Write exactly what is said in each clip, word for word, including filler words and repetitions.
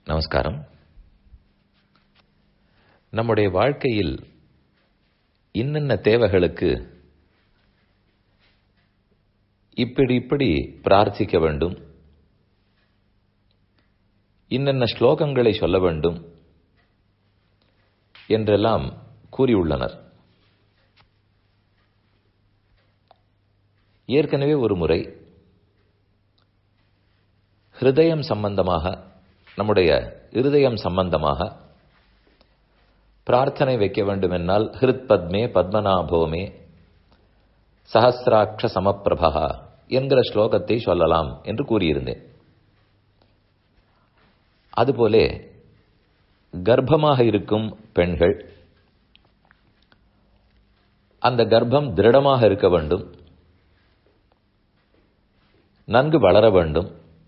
நமஸ்காரம். நம்முடைய வாழ்க்கையில் இன்னென்ன தேவைகளுக்கு இப்படி இப்படி பிரார்த்திக்க வேண்டும், இன்னென்ன ஸ்லோகங்களை சொல்ல வேண்டும் என்றெல்லாம் கூறியுள்ளனர். ஏற்கனவே ஒரு முறை ஹிருதயம் சம்பந்தமாக, நம்முடைய இருதயம் சம்பந்தமாக பிரார்த்தனை வைக்க வேண்டும் என்னால் ஹிருத் பத்மே பத்மநாபோமே சஹஸ்ராட்ச சமப்பிரபா என்கிற ஸ்லோகத்தை சொல்லலாம் என்று கூறியிருந்தேன். அதுபோல கர்ப்பமாக இருக்கும் பெண்கள், அந்த கர்ப்பம் திருடமாக இருக்க வேண்டும், நன்கு வளர வேண்டும்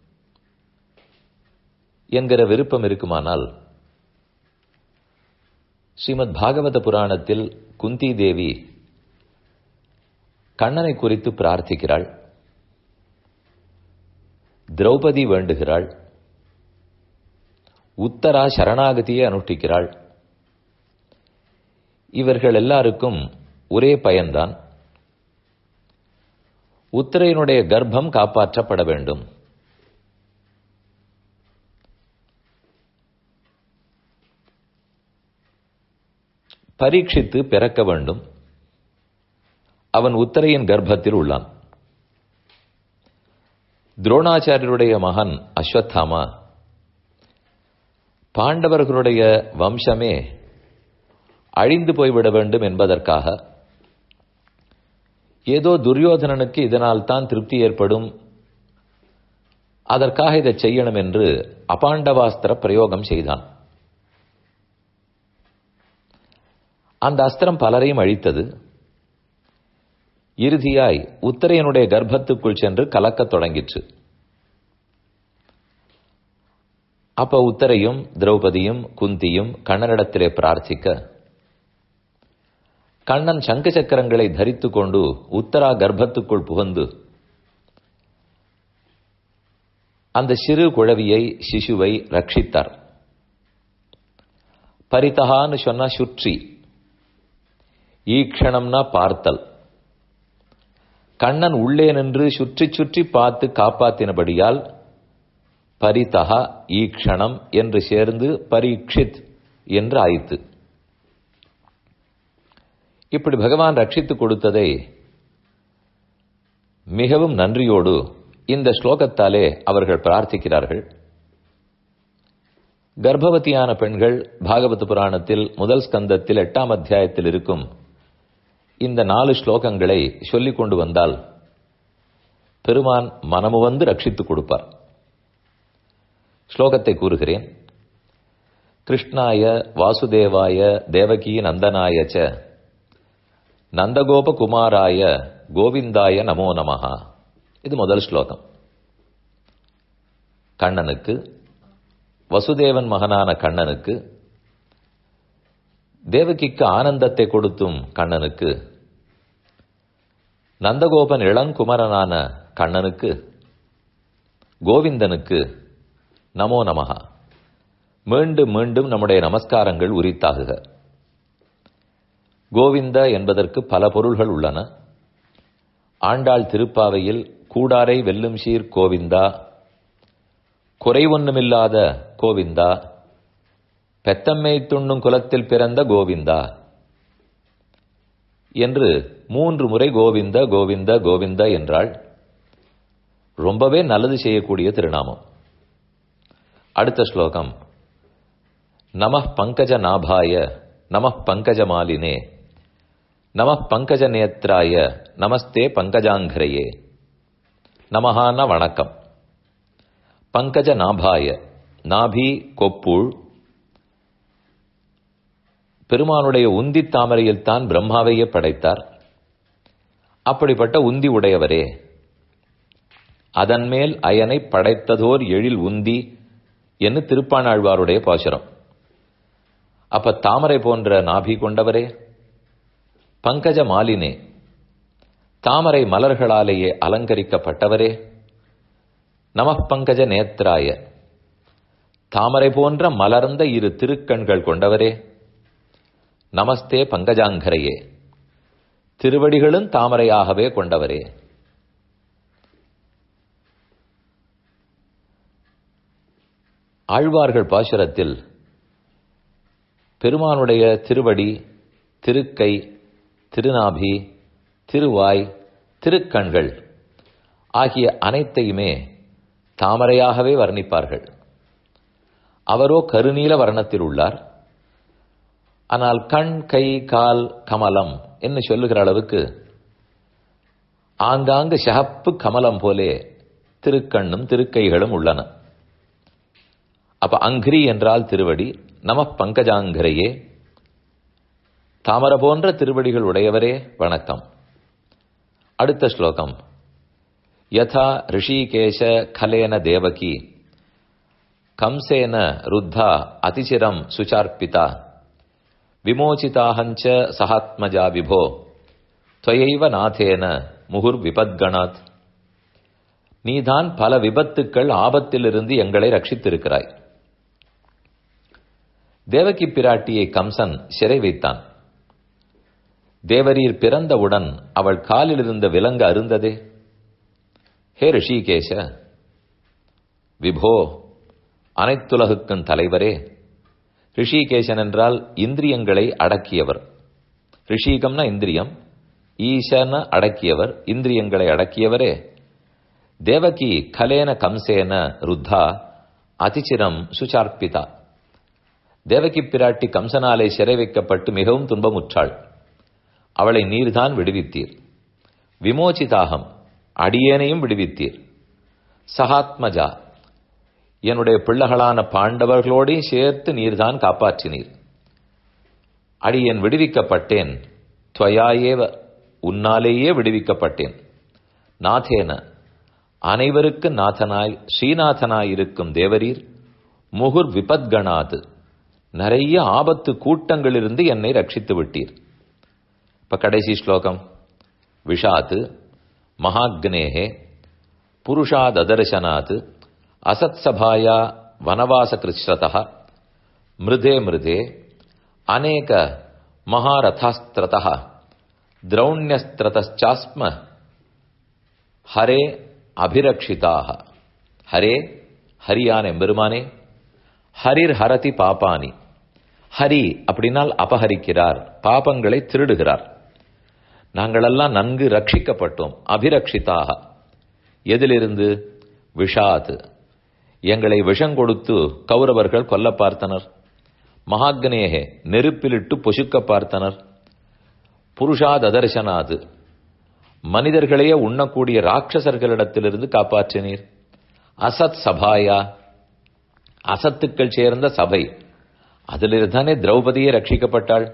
என்கிற விருப்பம் இருக்குமானால், ஸ்ரீமத் பாகவத புராணத்தில் குந்தி தேவி கண்ணனை குறித்து பிரார்த்திக்கிறாள், திரௌபதி வேண்டுகிறாள், உத்தரா சரணாகதியை அனுஷ்டிக்கிறாள். இவர்கள் எல்லாருக்கும் ஒரே பயன்தான், உத்தரையினுடைய கர்ப்பம் காப்பாற்றப்பட வேண்டும். பரீட்சித்து பிறக்க வேண்டும். அவன் உத்தரையின் கர்ப்பத்தில் உள்ளான். துரோணாச்சாரியருடைய மகன் அஸ்வத்தாமா பாண்டவர்களுடைய வம்சமே அழிந்து போய்விட வேண்டும் என்பதற்காக, ஏதோ துரியோதனனுக்கு இதனால் தான் திருப்தி ஏற்படும், அதற்காக இதை செய்யணும் என்று அபாண்டவாஸ்திர பிரயோகம் செய்தான். அந்த அஸ்திரம் பலரையும் அழித்தது. இறுதியாய் உத்தரையனுடைய கர்ப்பத்துக்குள் சென்று கலக்கத் தொடங்கிற்று. அப்ப உத்தரையும் திரௌபதியும் குந்தியும் கண்ணனிடத்திலே பிரார்த்திக்க, கண்ணன் சங்கு சக்கரங்களை தரித்துக் கொண்டு உத்தரா கர்ப்பத்துக்குள் புகுந்து அந்த சிறு குழவியை, சிசுவை ரட்சித்தார். பரிதகான்னு சொன்னா சுற்றி, ஈக்ஷணம்னா பார்த்தல். கண்ணன் உள்ளே நின்று சுற்றி சுற்றி பார்த்து காப்பாத்தினபடியால் பரிதகா ஈக்ஷணம் என்று சேர்ந்து பரீட்சித் என்று ஆயிற்று. இப்படி பகவான் ரட்சித்துக் கொடுத்ததை மிகவும் நன்றியோடு இந்த ஸ்லோகத்தாலே அவர்கள் பிரார்த்திக்கிறார்கள். கர்ப்பவதியான பெண்கள் பாகவத புராணத்தில் முதல் ஸ்கந்தத்தில் எட்டாம் அத்தியாயத்தில் இருக்கும் இந்த நாலு ஸ்லோகங்களை சொல்லிக் கொண்டு வந்தால் பெருமான் மனமு வந்து ரட்சித்துக் கொடுப்பார். ஸ்லோகத்தை கூறுகிறேன். கிருஷ்ணாய வாசுதேவாய தேவகி நந்தனாய ச நந்தகோப குமாராய கோவிந்தாய நமோ நமஹா. இது முதல் ஸ்லோகம். கண்ணனுக்கு, வசுதேவன் மகனான கண்ணனுக்கு, தேவகிக்கு ஆனந்தத்தை கொடுத்தும் கண்ணனுக்கு, நந்தகோபன் இளங்குமரனான கண்ணனுக்கு, கோவிந்தனுக்கு நமோ நமஹா. மீண்டும் மீண்டும் நம்முடைய நமஸ்காரங்கள் உரித்தாகுக. கோவிந்த என்பதற்கு பல பொருள்கள் உள்ளன. ஆண்டாள் திருப்பாவையில் கூடாரை வெல்லும் சீர் கோவிந்தா, குறைவொன்னுமில்லாத கோவிந்தா, பெத்தம்மை துண்ணும் குலத்தில் பிறந்த கோவிந்தா என்று மூன்று முறை கோவிந்த கோவிந்த கோவிந்த என்றாள். ரொம்பவே நல்லது செய்யக்கூடிய திருநாமம். அடுத்த ஸ்லோகம். நமः பங்கஜ நாபாய நமः பங்கஜ மாலினே நமः பங்கஜ நேத்ராய நமஸ்தே பங்கஜாங்கரையே. நமஹான வணக்கம். பங்கஜ நாபாய, நாபி கொப்புள். பெருமானுடைய உந்தி தாமரையில் தான் பிரம்மாவையே படைத்தார். அப்படிப்பட்ட உந்தி உடையவரே, அதன் மேல் அயனை படைத்ததோர் எழில் உந்தி என்று திருப்பாணாழ்வாருடைய பாசுரம். அப்ப தாமரை போன்ற நாபி கொண்டவரே, பங்கஜ மாலினே, தாமரை மலர்களாலேயே அலங்கரிக்கப்பட்டவரே, நமः பங்கஜ நேத்ராய, தாமரை போன்ற மலர்ந்த இரு திருக்கண்கள் கொண்டவரே, நமஸ்தே பங்கஜாங்கரையே, திருவடிகளும் தாமரையாகவே கொண்டவரே. ஆழ்வார்கள் பாசுரத்தில் பெருமானுடைய திருவடி, திருக்கை, திருநாபி, திருவாய், திருக்கண்கள் ஆகிய அனைத்தையுமே தாமரையாகவே வர்ணிப்பார்கள். அவரோ கருநீல வர்ணத்தில் உள்ளார். ஆனால் கண், கை, கால் கமலம் என்று சொல்லுகிற அளவுக்கு ஆங்காங்கு சிகப்பு கமலம் போலே திருக்கண்ணும் திருக்கைகளும் உள்ளன. அப்ப அங்கிரி என்றால் திருவடி. நம பங்கஜாங்கரையே, தாமர போன்ற திருவடிகள் உடையவரே வணக்கம். அடுத்த ஸ்லோகம். யதா ரிஷிகேஷ கலேன தேவகி கம்சேன ருத்தா அதிசிரம் சுச்சார்ப்பிதா விமோசிதாஹஞ்ச சஹாத்மஜா விபோ துவயைவ நாதேன முகுர் விபத்கணாத். நீதான் பல விபத்துக்கள் ஆபத்திலிருந்து எங்களை ரட்சித்திருக்கிறாய். தேவகி பிராட்டியை கம்சன் சிறை வைத்தான். தேவரீர் பிறந்தவுடன் அவள் காலில் இருந்த விலங்கு அருந்ததே. ஹே ரிஷிகேஷ, விபோ, அனைத்துலகுக்கும் தலைவரே. ரிஷிகேசன் என்றால் இந்திரியங்களை அடக்கியவர். ரிஷிகம்னா இந்திரியம், ஈசன அடக்கியவர், இந்திரியங்களை அடக்கியவரே. தேவகி கலேன கம்சேன ருத்தா அதிசிரம் சுச்சார்ப்பிதா. தேவகி பிராட்டி கம்சனாலே சிறை வைக்கப்பட்டு மிகவும் துன்பமுற்றாள். அவளை நீர்தான் விடுவித்தீர். விமோசிதாகம், அடியேனையும் விடுவித்தீர். சஹாத்மஜா, என்னுடைய பிள்ளைகளான பாண்டவர்களோடு சேர்த்து நீர்தான் காப்பாற்றினீர். அடியேன் விடுவிக்கப்பட்டேன். துவயாயேவ, உன்னாலேயே விடுவிக்கப்பட்டேன். நாதேன, அனைவருக்கு நாதனாய் ஸ்ரீநாதனாயிருக்கும் தேவரீர் முகுர் விபத்கணாது, நிறைய ஆபத்து கூட்டங்களிலிருந்து என்னை ரட்சித்து விட்டீர். இப்ப கடைசி ஸ்லோகம். விஷாத் மகாக்னேஹே புருஷாத் அதர்சனாத் அசத் சபாயா வனவாச கிருஷ்ரதः மிருதே மிருதே அநேக மகாரதாஸ்திரதः திரௌண்யஸ்திரதச்சாஸ்ம ஹரே அபிரக்ஷிதாக. ஹரே, ஹரியான எம்பெருமானே. ஹரிர் ஹரதி பாபானி. ஹரி அப்படின்னால் அபகரிக்கிறார், பாபங்களை திருடுகிறார். நாங்களெல்லாம் நன்கு ரட்சிக்கப்பட்டோம். அபிரக்ஷிதாக, எதிலிருந்து? விஷாத், எங்களை விஷம் கொடுத்து கௌரவர்கள் கொல்ல பார்த்தனர். மகாக்னேகே, நெருப்பிலிட்டு பொசுக்க பார்த்தனர். புருஷாத் அதர்சனாது, மனிதர்களையே உண்ணக்கூடிய ராட்சசர்களிடத்திலிருந்து காப்பாற்றினீர். அசத் சபாயா, அசத்துக்கள் சேர்ந்த சபை, அதிலிருந்தானே திரௌபதியே ரட்சிக்கப்பட்டாள்.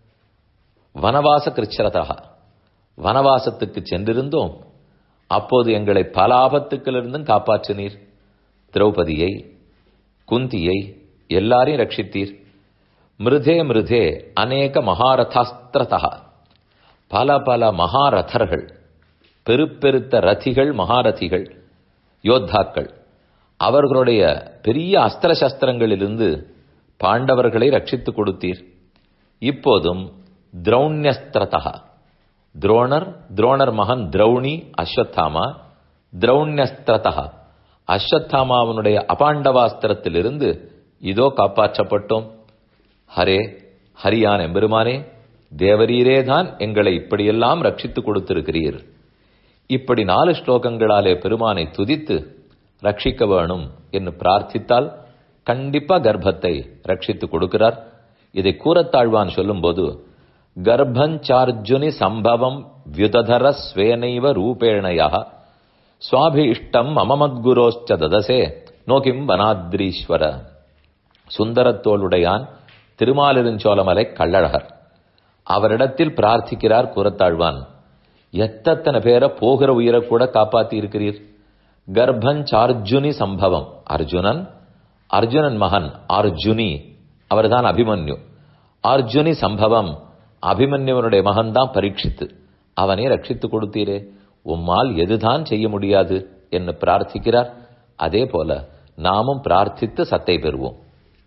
வனவாச கிருஷ்ரதா, வனவாசத்துக்கு சென்றிருந்தோம். அப்போது எங்களை பல ஆபத்துக்களிலிருந்தும் காப்பாற்றினீர். திரௌபதியை, குந்தியை, எல்லாரையும் ரட்சித்தீர். மிருதே மிருதே அநேக மகாரதாஸ்திரதா, பல பல மகாரதர்கள், பெருப்பெருத்த ரதிகள், மகாரதிகள், யோத்தாக்கள், அவர்களுடைய பெரிய அஸ்திர சஸ்திரங்களிலிருந்து பாண்டவர்களை ரட்சித்துக் கொடுத்தீர். இப்போதும் திரௌண்யஸ்திரதா, துரோணர், துரோணர் மகன் திரௌணி, அஸ்வத்தாமா, திரௌண்யஸ்திரதா, அஸ்வத்தாமாவனுடைய அபாண்டவாஸ்திரத்திலிருந்து இதோ காப்பாற்றப்பட்டோம். ஹரே, ஹரியான் எம்பெருமானே, தேவரீரேதான் எங்களை இப்படியெல்லாம் ரட்சித்துக் கொடுத்திருக்கிறீர். இப்படி நாலு ஸ்லோகங்களாலே பெருமானை துதித்து ரட்சிக்க வேணும் என்று பிரார்த்தித்தால் கண்டிப்பா கர்ப்பத்தை ரட்சித்துக் கொடுக்கிறார். இதை கூறத்தாழ்வான் சொல்லும் போது, கர்ப்பஞ்சார்ஜுனி சம்பவம் வியுததர ஸ்வேனைவ ரூபேணையா சுவாபி இஷ்டம் மமமத்குரோச்ச ததசே நோகிம் வனாத்ரீஸ்வர. சுந்தரத்தோளுடையான் திருமாலிருஞ்சோலமலை கள்ளழகர், அவரிடத்தில் பிரார்த்திக்கிறார் கூறத்தாழ்வான். எத்தனை பேரை போகிற உயிரை கூட காப்பாத்தி இருக்கிறீர். கர்ப்பஞ்சார்ஜுனி சம்பவம், அர்ஜுனன், அர்ஜுனன் மகன் அர்ஜுனி, அவர்தான் அபிமன்யு. அர்ஜுனி சம்பவம், அபிமன்யுவனுடைய மகன் தான் பரீட்சித்து, அவனை ரட்சித்துக் கொடுத்தீரே, உம்மால் எதுதான் செய்ய முடியாது என்று பிரார்த்திக்கிறார். அதே போல நாமும் பிரார்த்தித்து சத்தை பெறுவோம்.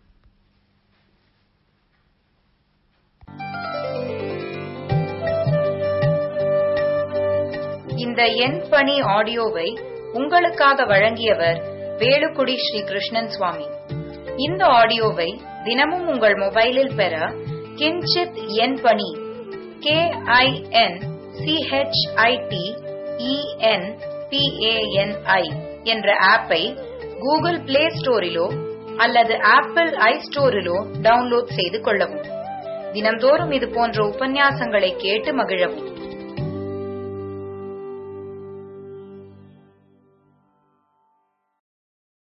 இந்த என் பணி ஆடியோவை உங்களுக்காக வழங்கியவர் வேலுக்குடி ஸ்ரீ கிருஷ்ணன் சுவாமி. இந்த ஆடியோவை தினமும் உங்கள் மொபைலில் பெற கிஞ்சித் என் பணி கே ஐ என் சிஹெச்ஐடி இஎன் பிஏஎன்ஐ என்ற ஆப்பை கூகுள் பிளே ஸ்டோரிலோ அல்லது ஆப்பிள் ஐ ஸ்டோரிலோ டவுன்லோட் செய்து கொள்ளவும். தினம்தோறும் இது போன்ற உபன்யாசங்களை கேட்டு மகிழவும்.